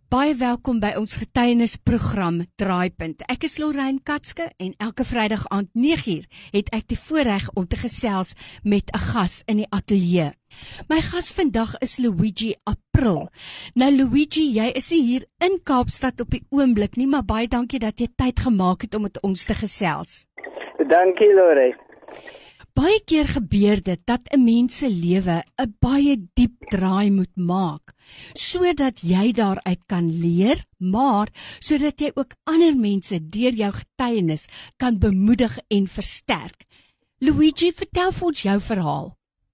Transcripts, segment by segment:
Baie welkom by ons getuienisprogram Draaipunt. Ek is Lorraine Katske en elke Vrydag aand 9uur het ek die voorreg om te gesels met 'n gas in die ateljee. My gas vandag is Luigi April. Nou Luigi, jy is nie hier in Kaapstad op die oomblik nie, maar baie dankie dat jy tyd gemaak het om met ons te gesels. Dankie Lorraine. Baie keer gebeur dit dat 'n mens se lewe 'n baie diep draai moet maak, sodat jy daaruit kan leer, maar sodat jy ook ander mense deur jou getuienis kan bemoedig en versterk. Luigi, vertel vir ons jou verhaal.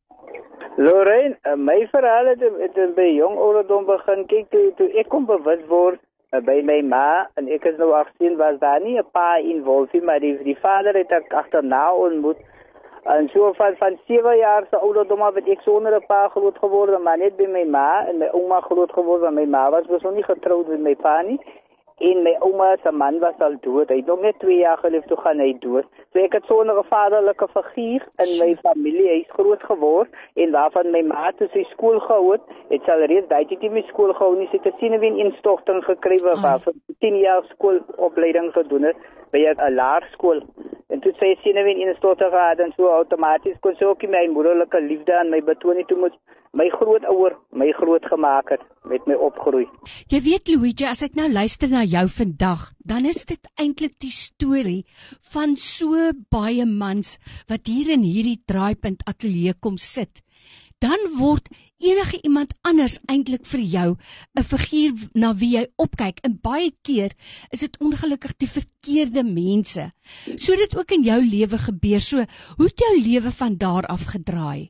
Lorraine, my verhaal het by jong ouderdom begin. Kyk, toe ek kon bewus word by my ma, en ek is nou 18, was daar nie 'n pa involved, maar die vader het ek agterna ontmoet. En so van 7 jaar se ouderdom af het ek sonder 'n pa groot geworden, maar net by my ma en my ouma groot geworden. My ma was nog nie getroud met my pa nie. En my ouma se man was al dood. Hy het nog net 2 jaar geleef, toe gaan hy dood. So ek het sonder 'n vaderlike figuur in my familie. Hy is groot geword en waarvan my ma toe sy skool gehou het sy al reeds daai tyd nie skool gehou nie. Sy het 'n senuwee-instorting gekry waarvan 10 jaar skoolopleiding gedoen het by 'n laerskool. En toe sy senuwee-instorting gehad en so outomaties kon sy ook nie my moederlike liefde aan my betoon nie. Toe moet my grootouer my groot gemaak het, met my opgroei. Jy weet Luigi, as ek nou luister na jou vandag, dan is dit eintlik die storie van so baie mans wat hier in hierdie Draaipunt ateljee kom sit. Dan word enige iemand anders eintlik vir jou 'n figuur na wie jy opkyk, en baie keer is dit ongelukkig die verkeerde mense. So dit ook in jou lewe gebeur. So, hoe het jou lewe van daar af gedraai?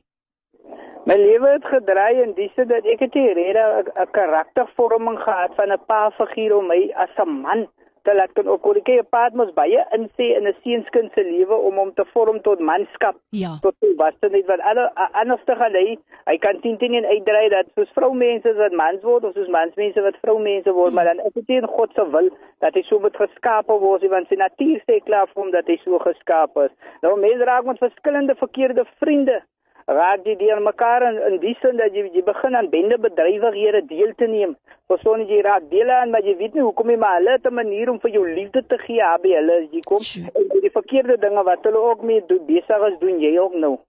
My lewe het gedraai in die sin dat ek het hier 'n karaktervorming gehad van 'n pa figuur om my as 'n man te laat kan opgroei. 'n pa mos baie insê in 'n seunskind se lewe om hom te vorm tot manskap, tot volwassenheid, wat anders te gaan hy kan 10 en uitdraai dat soos vroumense wat mans word of soos mansmense wat vroumense word, maar dan is dit in God se wil dat hy so moet geskape word, want sy natuur sê klaar vir hom dat hy so geskape is. Nou mense raak met verskillende verkeerde vriende. Raak die deur mekaar in die sin dat jy begin aan bendebedrywighede deel te neem. Persoon jy raak deel aan, maar jy weet nie hoekom nie, maar hulle het 'n manier om vir jou liefde te gee by hulle as jy kom. En die verkeerde dinge wat hulle ook mee besig is, doen jy ook nou.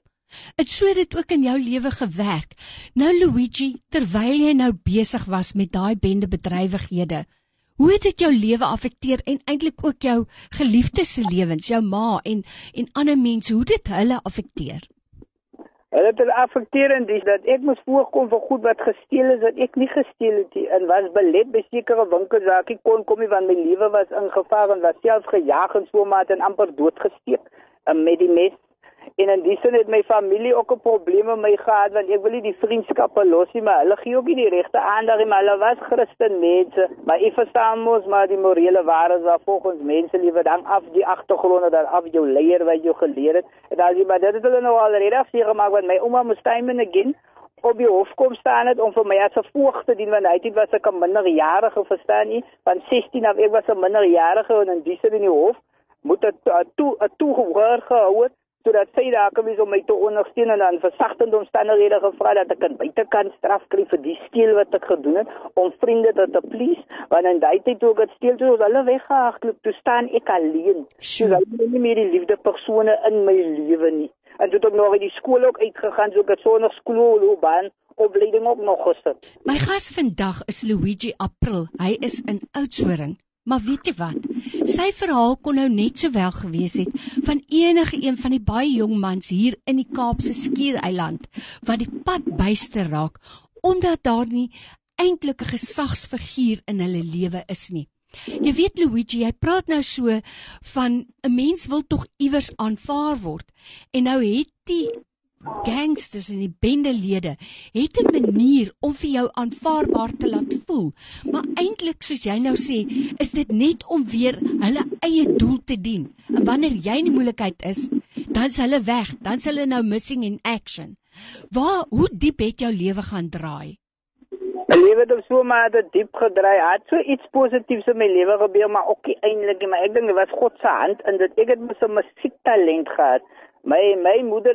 Het so dit ook in jou lewe gewerk. Nou Luigi, terwyl jy nou besig was met daai bendebedrywighede, hoe het dit jou lewe affekteer en eintlik ook jou geliefdes se lewens, jou ma en ander mense, hoe dit hulle affekteer? Hulle het affekteer in die dat ek moes voorkom vir goed wat gesteel is, dat ek nie gesteel het nie, en was belet by sekere winkels waar ek kon kom nie, want my lewe was in gevaar en was selfs gejaag en so maar en amper doodgesteek met die mes. En in die sin het my familie ook 'n probleem met my gehad, want ek wil nie die vriendskappe los nie, maar hulle gee ook nie die regte aandag nie, maar hulle was Christen mense, maar ek verstaan mos maar die morele waardes waar volgens mense lewe dan af die agtergronde, dan af jou leier wat jou geleer het, en as jy maar dit het hulle nou alreeds afgemaak, want my ouma moes time and again op die hof kom staan het om vir my as 'n voog te dien, want hy het was ek 'n minderjarige, verstaan nie, van 16 af ek was 'n minderjarige, en in die sin in die hof moet het toegehoor gehou het, sodat sy daar kom is om my te ondersteun en dan versagtende omstandighede gevra dat ek aan buitekant straf kry vir die steel wat ek gedoen het, om vriende te please, want in die tyd toe ek het steel, toe hulle weggehardloop, toe staan ek alleen. So hulle het nie meer die liefde persone in my lewe nie. En toe het ek nog uit die skool ook uitgegaan, so ek het sonder skoolloopbaan opleiding ook nog gesit. My gas vandag is Luigi April. Hy is in Oudtshoorn. Maar weet jy wat, sy verhaal kon nou net sowel gewees het van enige een van die baie jong mans hier in die Kaapse Skiereiland, wat die pad byster raak, omdat daar nie eintlik 'n gesagsfiguur in hulle lewe is nie. Jy weet Luigi, jy praat nou so van 'n mens wil tog iewers aanvaar word, en nou het die gangsters en die bendelede het 'n manier om vir jou aanvaarbaar te laat voel, maar eintlik soos jy nou sê, is dit net om weer hulle eie doel te dien, en wanneer jy in die moeilikheid is, dan is hulle weg, dan is hulle nou missing in action. Hoe diep het jou lewe gaan draai? My lewe het so maar diep gedraai, het so iets positiefs in my lewe gebeur, maar ook nie eintlik nie, maar ek dink dit was God se hand in dit. Ek het mos 'n musiektalent gehad, My moeder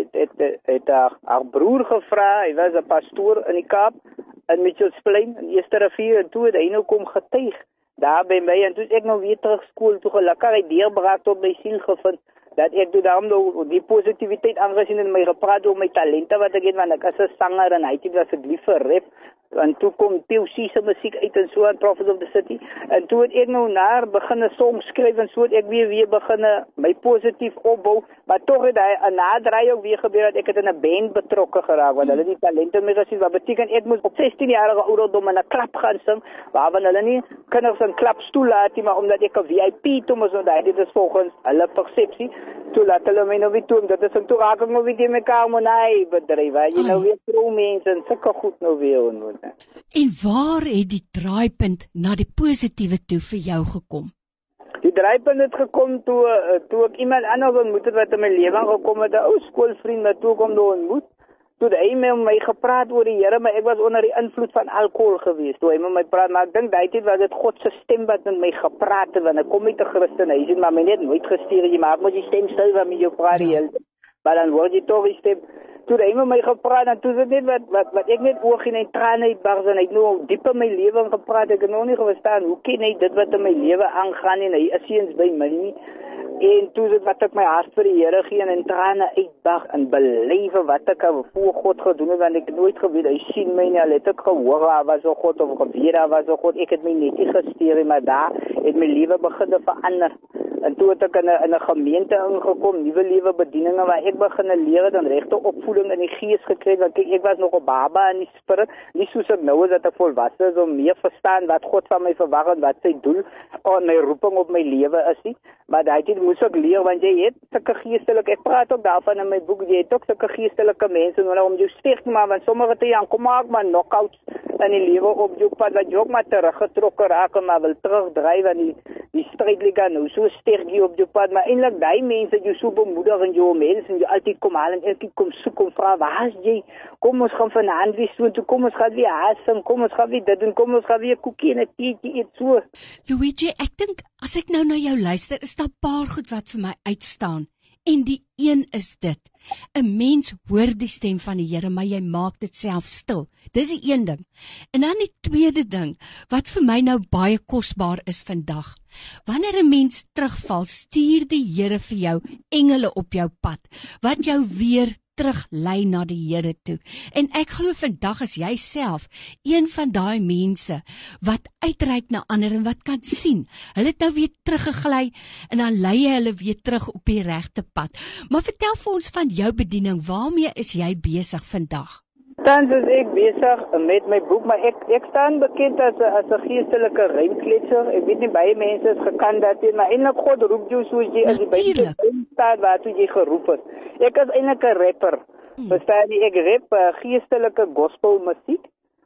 het haar broer gevra, hy was 'n pastoor in die Kaap, in Mitchells Plain, in Eerste Rivier, en toe het hy nou kom getuig, daar by my, en toe ek nou weer terug skool toe gelukkig, hy deurbraak tot my siel gevind, dat ek toe daarom nou die positiviteit aangesien in my gepraat oor my talente wat ek het, want ek is 'n sanger en hy het was ek lief vir rap, en toe kom POC se musiek uit en so aan Prophet of the City, en toe het ek nou naar begin 'n song skryf, en so het ek weer begin my positief opbou, maar toch het hy 'n naderdraai ook weer gebeur, dat ek het in 'n band betrokke geraak, want hulle die talente mee gesien, wat beteken ek moet op 16-jarige ouderdom in 'n klap gaan sing, waarvan hulle nie kinders in klaps toelaat nie, maar omdat ek 'n VIP toe moes, want dit is volgens hulle persepsie, toe laat hulle my nou weer toe, dat is een toeraking nou weer die mekaar monai bedryf, waar jy nou weer trouwmense en sulke goed nou weer ontmoet. En waar het die draaipunt na die positiewe toe vir jou gekom? Die draaipunt het gekom toe ek iemand anders ontmoet het wat in my lewe gekom het, 'n ou skoolvriend wat toe kom nou ontmoet. Toe hy met my gepraat oor die Here, maar ek was onder die invloed van alkohol geweest. Toe hy met my praat, maar ek dink daai tyd was dit God se stem wat met my gepraat het, want ek kom uit 'n Christen huis en maar my net nooit gestuur, jy maak moet die stem stil wat met jou praat die hele tyd. Maar dan word jy toch die stem. Toe hy met my gepraat, en toe is dit net wat ek net oog en trane uitbars, en hy het nou diep in my lewe gepraat, ek het nog nie verstaan, hoe ken hy dit wat in my lewe aangaan, en hy is eens by my nie, en toe is dit wat ek my hart vir die Here gee, en trane uitbars, en belewe wat ek voor God gedoen het, want ek het nooit geweet, hy sien my nie, al het ek gehoor, daar was o God, of geweet, daar was o God, ek het my net nie gesteer, maar daar het my lewe begin te verander. En toe het ek in 'n gemeente ingekom, nuwe lewe bedieninge waar ek begin leer dan regte opvoeding in die gees gekry, want ek was nog 'n baba in die spirit, nie soos ek nou is dat ek volwasse is om meer verstaan wat God van my verwag en wat sy doel en my roeping op my lewe is nie. Maar daai tyd moes ek leer, want jy het sulke geestelike, ek praat ook daarvan in my boek, jy het ook sulke geestelike mense nodig om jou sterk te maak, want sommige te Jan kom maak maar knockouts in die lewe op jou pad, wat jy ook maar teruggetrokke raak en maar wil terugdryf aan die strijdliga nou, so sterk jy op jou pad, maar eintlik die mense jy so bemoedig en jou mense en jy altyd kom haal en elke kom soek om vra, waar is jy? Kom ons gaan vanaand weer so, toe kom ons gaan weer haasing, kom ons gaan weer dit doen, kom ons gaan weer koekie en 'n teetjie eet so. Luigi, ek dink as ek nou na jou luister, is daar 'n paar goed wat vir my uitstaan. En die een is dit, 'n mens hoor die stem van die Here, maar jy maak dit self stil. Dis die een ding. En dan die tweede ding, wat vir my nou baie kosbaar is vandag. Wanneer 'n mens terugval, stuur die Here vir jou engele op jou pad, wat jou weer teruglei na die Here toe. En ek glo vandag is jy self een van daai mense wat uitreik na ander en wat kan sien. Hulle het nou weer teruggegly en dan lei jy hulle weer terug op die regte pad. Maar vertel vir ons van jou bediening, waarmee is jy besig vandag? Tans is ek besig met my boek, maar ek staan bekend as 'n geestelike rymkletser. Ek weet nie baie mense is gekend daarteen, maar eintlik God roep jou soos jy as jy by die staat waartoe jy geroep is. Ek is eintlik 'n rapper. Verstaan jy, ek rap geestelike gospel musiek.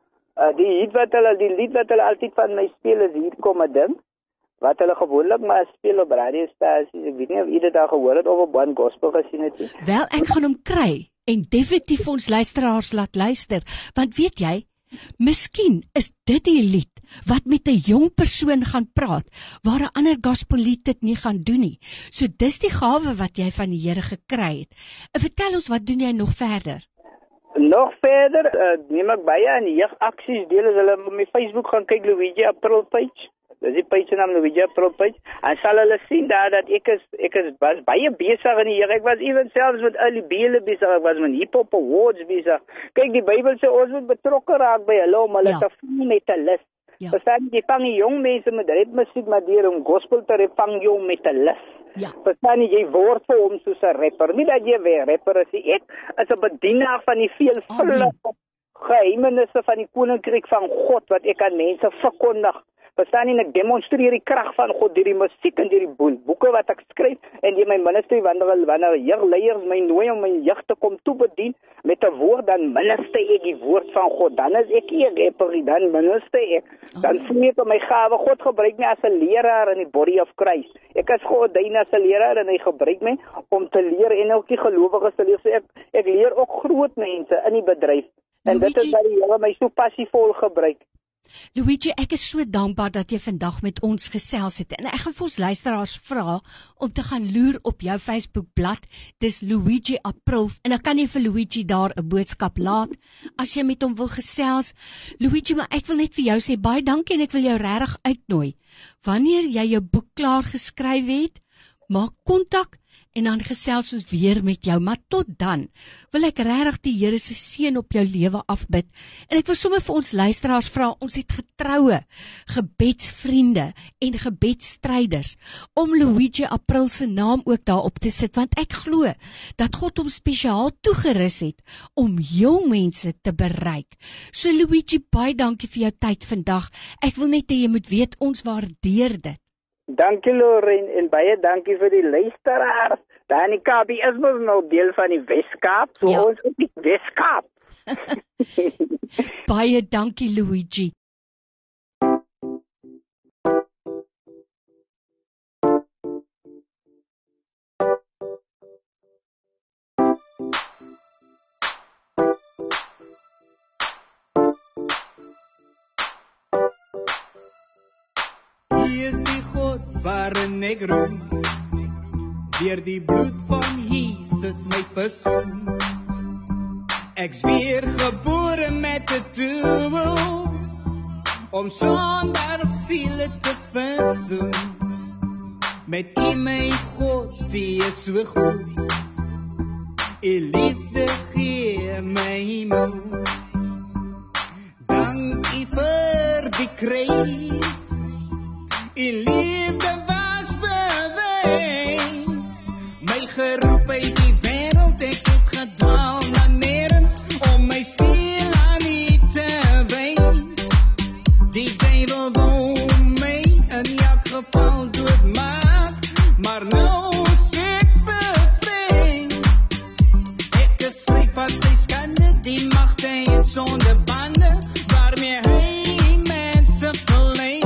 Die lied wat hulle altyd van my speel is Hier kom 'n ding, wat hulle gewoonlik maar speel op radiostasies. Ek weet nie of jy dit al gehoor het of op One Gospel gesien het nie. Wel, ek gaan hom kry en definitief ons luisteraars laat luister, want weet jy, miskien is dit die lied wat met 'n jong persoon gaan praat, waar 'n ander gospellied dit nie gaan doen nie. So dis die gawe wat jy van die Here gekry het. En vertel ons, wat doen jy nog verder? Nog verder, neem ek baie aan jeugaksies deel, as hulle op my Facebook gaan kyk, Luigi April page. Dis die page naam Luigi April page. En sal hulle sien daar dat ek was baie besig in die Here. Ek was even selfs met al die bele besig, ek was met hip-hop awards besig. Kyk, die Bybel sê ons moet betrokke raak by hulle om hulle te vang met 'n lus. Verstaan jy, vang jong mense met rapmusiek, maar deur om gospel te rap, vang jou met 'n lus. Verstaan jy word vir hom soos 'n rapper. Nie dat jy weer rapper is, ek is 'n bedienaar van die veelvuldige geheimenisse van die koninkryk van God wat ek aan mense verkondig. Verstaan jy, ek demonstreer die krag van God deur die musiek en deur die boeke wat ek skryf en deur my ministry wanneer jeugleiers my nooi om my jeug te kom toebedien met 'n woord, dan minister ek die woord van God. Dan is ek nie 'n rapper, dan minister ek. Dan voel ek my gawe. God gebruik my as 'n leraar in die body of Christ. Ek is geordyn as 'n leraar en hy gebruik my om te leer en ook die gelowiges te leer. So ek leer ook groot mense in die bedryf. En dit is wat die Here my so passievol gebruik. Luigi, ek is so dankbaar dat jy vandag met ons gesels het. En ek gaan vir ons luisteraars vra om te gaan loer op jou Facebookblad. Dis Luigi April. En dan kan jy vir Luigi daar 'n boodskap laat as jy met hom wil gesels. Luigi, maar ek wil net vir jou sê baie dankie en ek wil jou regtig uitnooi. Wanneer jy jou boek klaar geskryf het, maak kontak en dan gesels ons weer met jou. Maar tot dan wil ek regtig die Here se seën op jou lewe afbid. En ek wil sommer vir ons luisteraars vra, ons het getroue gebedsvriende en gebedsstryders om Luigi April se naam ook daarop te sit, want ek glo dat God hom spesiaal toegerus het om jong mense te bereik. So Luigi, baie dankie vir jou tyd vandag. Ek wil net hê jy moet weet, ons waardeer dit. Dankie Lorraine en baie dankie vir die luisteraars. Daar in die Kaap is ons nou deel van die Weskaap, so Ja. ons is die Weskaap. Baie dankie Luigi. Hy is die God waarin ek roem, deur die bloed van Jesus my versoen. Ek's weer gebore met 'n doel, om sonder siele te versoen. Met U my God, die is so goed, U liefde gee my moed. Dank U vir die kruis, U liefde was bewys. My geroep uit die wêreld, ek het gedwaal na nêrens, om my siel aan U te wy. Die duiwel wou my in elk geval doodmaak, maar nou is ek bevry. Ek is vry van sy skande, die magte en sondebande, waarmee hy mense verlei.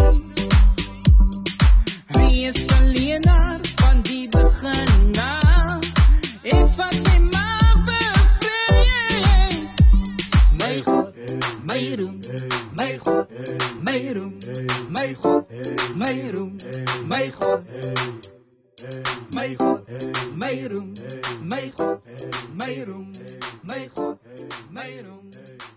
Hy is 'n leenaar van die begin af, iets wat sy mag bevry. My God, my roem, my God, my roem, my God, my roem, my God, my God, my roem, my God, my roem, my God, my roem.